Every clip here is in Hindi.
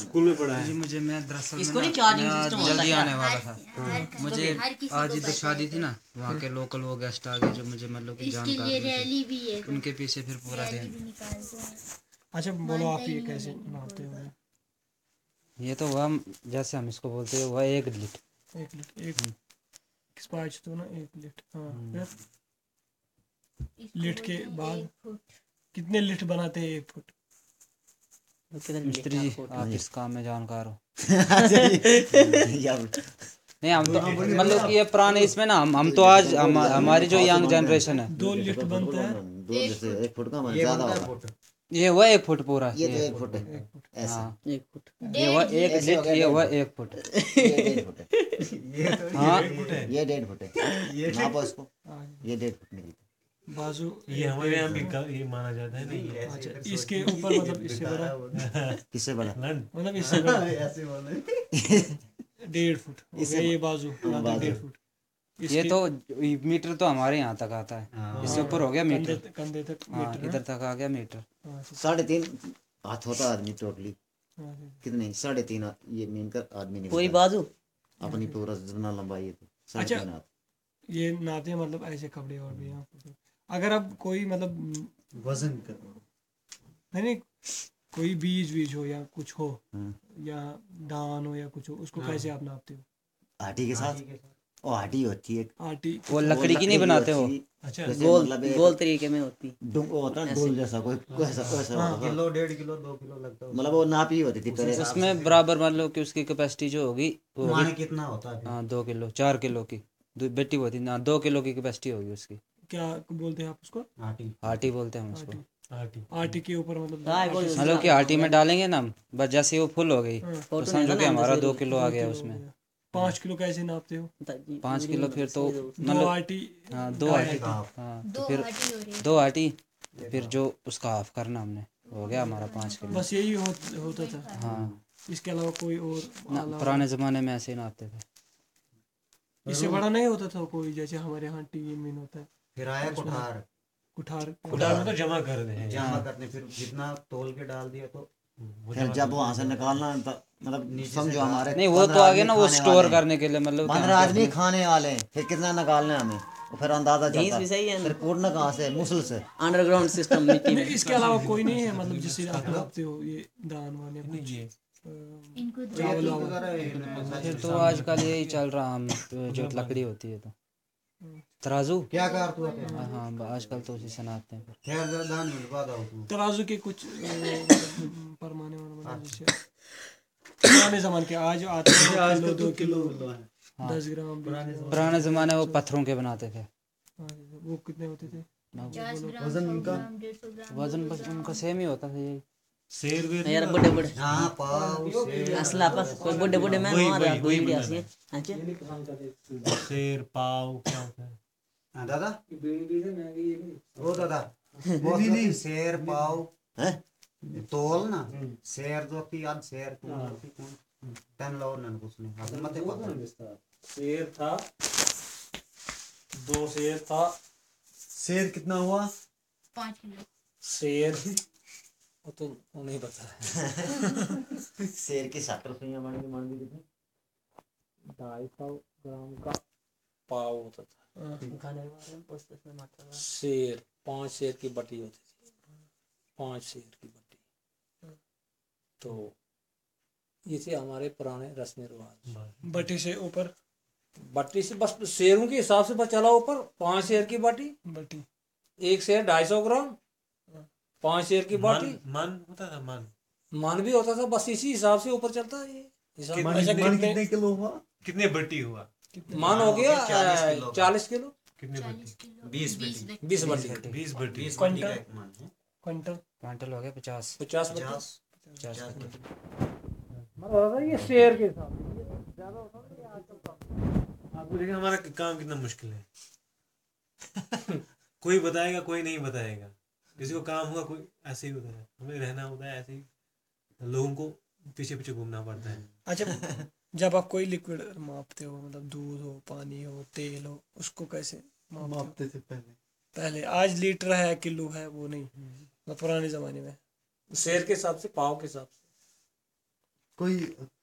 स्कूल में पढ़ा है। मुझे मैं दरअसल इसको नहीं चार्जिंग सिस्टम जल्दी आने वाला था। तो मुझे आज इधर शादी थी ना, वहाँ के लोकल वो गेस्ट आ गए जो मुझे मतलब कि जानकार थे, उनके पीछे फिर पूरा दिन। अच्छा बोलो आप ये कैसे नहाते हो? ये तो हुआ जैसे हम इसको बोलते हैं, हुआ 1 लीट। 1 लीटर एक किस पाँच तो ना 1 लीटर। हाँ फिर लीट के बाद कितने लीट बनाते हैं 1 फुट? मिस्त्री जी आप इस काम में जानकार हो। यार नहीं हम तो मतलब कि ये पुराने इसमें ना हम तो आज हमारी जो यंग जनरेशन है 2 लीटर बनता है। 2 जैसे 1 फुट का मतलब ज्यादा होगा। ये हुआ 1 फुट पूरा। ये तो 1 फुट है ऐसा। हाँ 1 फुट ये हुआ 1 लीट, ये हुआ 1 फुट। ये 1.5 फुट है। हाँ ये 1.5 फुट है। नापो इसको। ये 1.5 फुट निकलता बाजू ये हमारे यहाँ भी ये माना जाता है नहीं। अच्छा इसके ऊपर मतलब इससे बड़ा किससे बड़ा? मतलब इससे बड़ा 1.5 फुट हो गया ये बाजू 1.5 फुट। ये तो मीटर तो हमारे यहाँ तक आता है, इससे ऊपर हो गया मीटर। कंधे तक हाँ मीटर। इधर तक आ गया मीटर। 3.5 हाथ होता आदमी टोटली। कितने 3.5 ये मिलकर आदमी कोई निकलता बाजू अपनी पूरा जितना लंबाई है तो 3.5 अच्छा। हाथ। ये नाते मतलब ऐसे कपड़े और भी यहाँ पर। अगर अब कोई मतलब वजन का नहीं कोई बीज हो या कुछ हो हाँ। या धान हो या कुछ हो, उसको कैसे आप नापते हो? आटी के साथ वो आटी होती है। आटी वो लकड़ी की नहीं बनाते हो? अच्छा गोल मतलब एक गोल तरीके में होती। वो होता है डोल जैसा कोई ऐसा ऐसा होता था। किलो 1.5 किलो 2 किलो लगता है। मतलब वो नाप ही होती थी पहले। उसमें बराबर मतलब कि उसकी कैपेसिटी जो होगी वो होगी माने कितना होता है? हाँ 2 किलो 4 किलो की बेटी होती ना, 2 किलो की कैपेसिटी होगी उसकी। क्या बोलते हैं आप उसको? आटी आटी बोलते हैं हम उसको। आटी आटी के ऊपर मतलब मतलब कि आटी में डालेंगे ना हम, बस जैसे वो फुल हो गई तो समझो कि हमारा 2 किलो आ गया उसमें। 5 किलो कैसे नापते हो? 5 किलो फिर तो 2 मतलब आटी। हाँ 2 आटी। हाँ तो फिर 2 आटी फिर जो उसका हाफ करना हमने, हो गया हमारा 5 किलो। बस यही होता था। हाँ इसके अलावा कोई और ना पुराने ज़माने में ऐसे ही नापते थे। इससे बड़ा नहीं होता था कोई, जैसे हमारे यहाँ टीवी में होता है फिर आया कुठार। कुठार। कुठार में तो जमा कर दे हैं, जमा करने फिर जितना तोल के डाल दिया तो फिर जब वहाँ से निकालना मतलब समझो हमारे नहीं वो तो आगे ना वो स्टोर करने के लिए मतलब 15 आदमी खाने वाले हैं, फिर कितना निकालने हमें और फिर अंदाजा चलता भी सही है। फिर कूटना कहाँ से? मुसल से। अंडरग्राउंड सिस्टम मिट्टी में। इसके अलावा कोई नहीं है मतलब जिससे आप नापते हो ये दान वाले कुछ चावल वावल? फिर तो आजकल यही चल रहा हम जो लकड़ी होती है तो तराजू। क्या कर तू? हाँ आजकल तो उसी से नापते हैं। खैर दान मिलवा दो तू। तराजू के कुछ परमाने मतलब जैसे पुराने जमाने के आज आते हैं किलो 2 किलो 10 ग्राम। पुराने ज़माने वो पत्थरों के बनाते थे। वो कितने होते थे? वजन उनका वजन बस उनका सेम ही होता था यही। शेर वेर यार बड़े बड़े हाँ पाव शेर असला पर कोई बड़े बड़े मैं मार रहा कोई भी ऐसी है। अच्छा शेर पाव क्या होता है? हाँ दादा ओ दादा नहीं शेर पाव हैं? तोल ना शेर जो थी याद शेर तू टाइम लो ना कुछ नहीं अब मत पता। शेर था 2 शेर था। शेर कितना हुआ? 5 किलो शेर वो तो नहीं पता है। शेर की शक्ल सुइयां बन गई कितनी? 250 ग्राम का पाव होता था। शेर 5 शेर की बटी होती थी, 5 शेर की बटी। तो ये थे हमारे पुराने रस्म रिवाज। बटी से ऊपर बटी से बस शेरों के हिसाब से बस चला ऊपर 5 शेर की बटी। बटी एक शेर 250 ग्राम, 5 शेर की बाटी। मन होता था मान भी होता था, बस इसी हिसाब से ऊपर चलता है ये हिसाब। मन कितने किलो हुआ? कितने बट्टी हुआ? मान हो गया 40 किलो। कितने बट्टी? 20 बट्टी 20 बट्टी। क्विंटल क्वांटल हो गया 50 50 बट्टी। मतलब ये शेर के हिसाब से ज्यादा होता है आजकल। आपको देखिए हमारा काम कितना मुश्किल है। कोई बताएगा कोई नहीं बताएगा, किसी को काम होगा कोई ऐसे ही होता है, हमें रहना होता है ऐसे ही, लोगों को पीछे पीछे घूमना पड़ता है। अच्छा जब आप कोई लिक्विड मापते हो मतलब दूध हो पानी हो तेल हो उसको कैसे मापते थे पहले? आज लीटर है किलो है वो नहीं, मतलब पुराने जमाने में शेर के हिसाब से पाव के हिसाब से कोई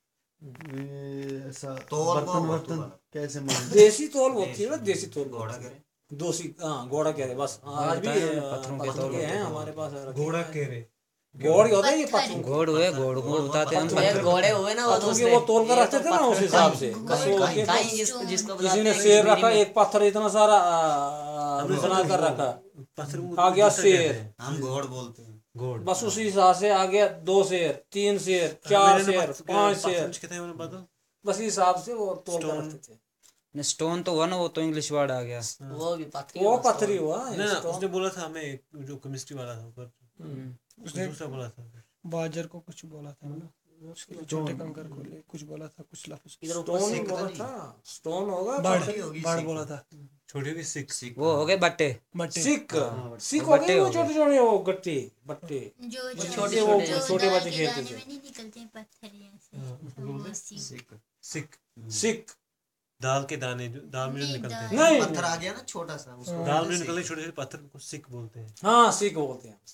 ऐसा बर्तन वर्तन कैसे मान देसी तौल होती है ना, देसी तौल घोड़ा करे दोसी, हाँ घोड़ा कह रहे बस। आज भी पत्थर के हैं हमारे पास रखे घोड़ा हैं। कह रहे घोड़ ही होता है ये पत्थर। घोड़ हुए, घोड़ को बताते हैं हम। ये घोड़े हुए ना वो पत्थर के दूसरे वो तोल कर रखते थे ना उस हिसाब से। बस वो के- जिसको किसी ने बताते शेर हैं रखा, एक पत्थर इतना सारा बना कर रखा, पत्थर को आ गया दूसरा कहते शेर। हैं। हम घोड़ बोलते हैं। घोड़ बस उसी हिसाब से आ गया 2 शेर, 3 शेर, 4 शेर, 5 शेर, कहते हैं उन्हें बता बस इस हिसाब से वो तोल कर Stone। रखते थे। स्टोन तो हुआ ना, वो तो इंग्लिश वर्ड आ गया। वो भी पत्थर वो पत्थरी हुआ ना stone। उसने बोला था हमें जो केमिस्ट्री वाला था ऊपर उसने दूसरा बोला था बाजर को कुछ बोला था ना, छोटे कंकर को ले कुछ बोला था, कुछ लफ्ज स्टोन ही बोला था, स्टोन होगा बाढ़ पत्थरी होगी। बाढ़ बोला था। छोटी होगी सिक्स वो हो गए बट्टे। बट्टे सिक सिक वो हो बट्टे गए वो हो गए। छोटे छोटे वो गट्टे बट्टे जो छोटे वो छोटे बच्चे खेलते थे। नहीं निकलते हैं पत्थर ऐसे वो सीख। सिक सिक दाल के दाने जो दाल में जो नहीं, निकलते हैं नहीं पत्थर आ गया ना छोटा सा उसको दाल में निकलते छोटे छोटे पत्थर को सिक बोलते हैं। हाँ सिक बोलते हैं।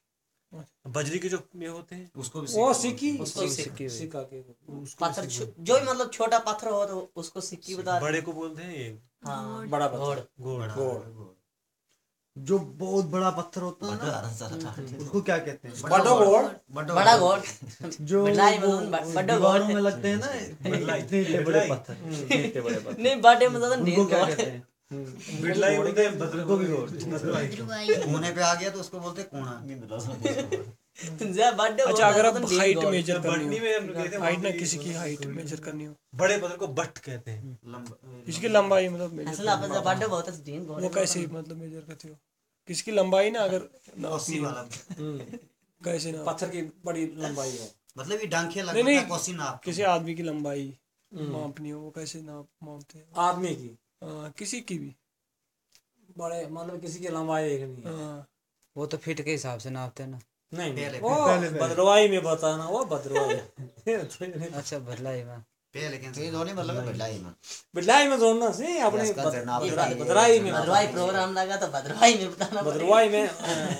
बजरी के जो ये होते हैं उसको भी वो सिक्का सिक्की उसको सिक्की हुई। सिक्का के उसको पत्थर सिक बोलते जो भी मतलब छोटा पत्थर हो तो उसको सिक्की हैं। बता। बड़े को बोलते हैं ये हाँ बड़ा घोड़। पत्थर घोड़ घोड़ जो बहुत बड़ा पत्थर होता है ना उसको क्या कहते हैं? बड़ा घोड़ बड़ा घोड़ जो बिरलाई वो मतलब बड़ा दीवारों घोड़ में लगते हैं ना इतने बड़े पत्थर, इतने बड़े पत्थर नहीं बड़े मतलब उनको ढेर क्या घोड़। कहते हैं? बिरलाई बोलते हैं बदल उनको भी घोड़। दुआई कोने पे आ गया तो उसको बोलते हैं कोना। जा बड़े अच्छा अगर आप मतलब ढेर हाइट घोड़। मेजर बटनी करनी में हम गए थे हो, हाइट ना किसी की हाइट मेजर करनी हो, बड़े पत्थर को बट कहते हैं लंबा किसकी लंबाई मतलब मेजर असल आप जब बड़े बहुत है ढेर घोड़। वो कैसे मतलब मेजर करते हो? किसकी लंबाई ना अगर कोसी वाला कैसे ना पत्थर की बड़ी लंबाई है। मतलब ये डांखे नहीं, लगता नहीं। है कोसी नाप किसी आदमी की लंबाई मापनी हो वो कैसे मापते हैं? आदमी की किसी की भी बड़े मतलब किसी की लंबाई एक नहीं है। हाँ, वो तो फीट के हिसाब से नापते हैं ना। नहीं पहले- वो भद्रवाही में बताना, वो भद्रवाही अच्छा भलाई में पे लेकिन सही धोनी मतलब बढ़लाई में बिल्लाई में जोड़ना से अपने इसका से नाप भद्रवाही भद्रवाही में भद्रवाही प्रोग्राम लगा तो भद्रवाही में बताना पड़ेगा। भद्रवाही में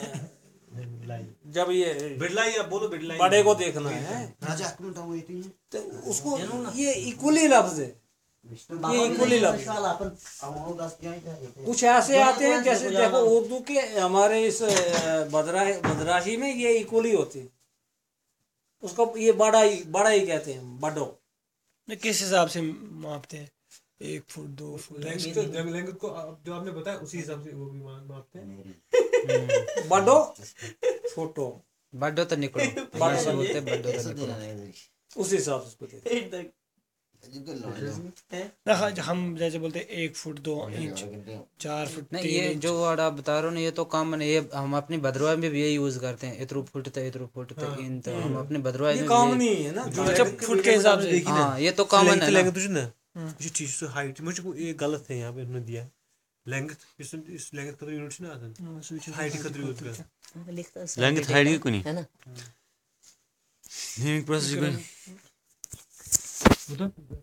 जब ये बिरलाई आप बोलो बिरलाई बड़े को देखना है राजा कौन हुई थी तो उसको ये इक्वली लफ्ज है, ये इक्वली लफ्ज है। वाला अपन अब वो 10 क्या है कुछ ऐसे आते हैं जैसे देखो उर्दू के हमारे इस मद्रासी में ये इक्वली होती है, उसको ये बड़ा ही कहते हैं बड़ो। नहीं, किस हिसाब से मापते हैं? 1 फुट 2 फुट लैंग्वेज को जो आपने बताया उसी हिसाब से वो भी मापते हैं। बड़ो फोटो बड्डो तो निकलो बड्डो ऐसे बोलते हैं, बड्डो तो निकलो। उस हिसाब से उसको देते हैं। ना हाँ, हम जैसे बोलते हैं 1 फुट 2 इंच 4 फुट नहीं 3 ये इंच। जो वर्ड आप बता रहे हो ना ये तो कॉमन है, ये हम अपनी भद्रवाही में भी ये यूज करते हैं। इतरू फुट तो इतरू फुट तो इन तो हम अपने भद्रवाही ये में कॉमन भी ही है ना। अच्छा फुट के हिसाब से देखी ना हाँ ये तो कॉमन है ना। लैंग्वेज तुझे ना ये चीज से हाइट मुझे को ये गलत है यहाँ पे उन्होंने दिया लैंग्वेज इस लैंग्वेज का तो यूनिट ना आता हाइट का तो यूज कर लिखता है लैंग्वेज हाइट की कोनी है ना। Naming process